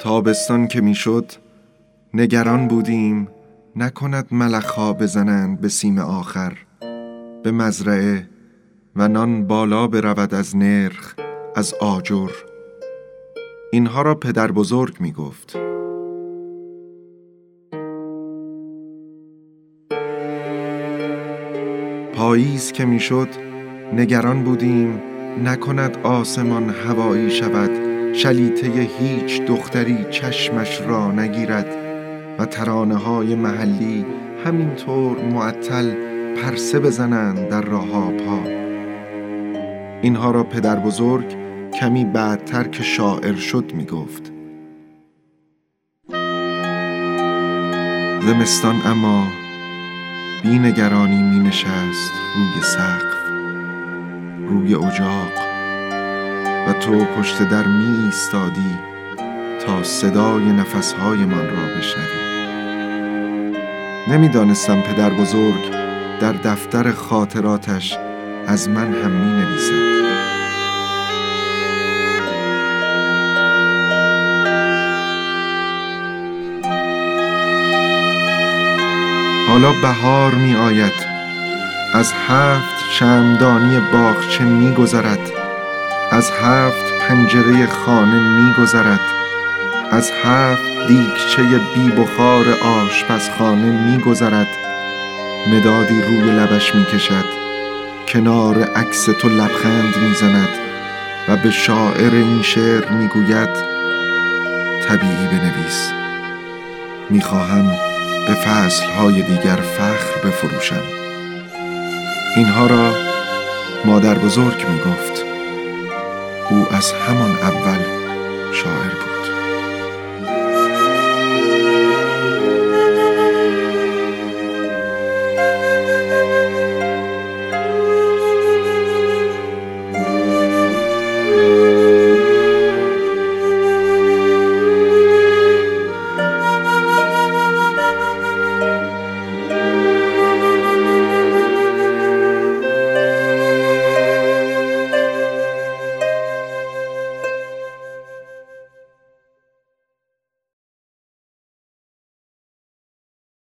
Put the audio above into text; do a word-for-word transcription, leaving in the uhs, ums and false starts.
تابستان که میشد نگران بودیم نکند ملخ‌ها بزنند به سیم آخر به مزرعه و نان بالا برود از نرخ از آجر. اینها را پدر بزرگ می گفت. پاییز که می شد نگران بودیم نکند آسمان هوایی شود، شلیته هیچ دختری چشمش را نگیرد و ترانه های محلی همینطور معطل پرسه بزنند در راه آبها. اینها را پدر بزرگ کمی بعدتر که شاعر شد می گفت. زمستان اما بی نگرانی می نشست روی سقف، روی اجاق و تو پشت در می ایستادی تا صدای نفسهایمان را بشنوی. نمی دانستم پدر بزرگ در دفتر خاطراتش از من هم می نویسد. حالا بهار می آید، از هفت شمعدانی باغچه می گذرد، از هفت پنجره خانه می گذرد، از هفت دیگچه بی بخار آشپزخانه می گذرد. مدادی روی لبش می کشد، کنار عکس تو لبخند می زند و به شاعر این شعر می گوید طبیعی بنویس، می خواهم به فصلهای دیگر فخر بفروشم. اینها را مادر بزرگ می گفت. او از همان اول شاعر بود.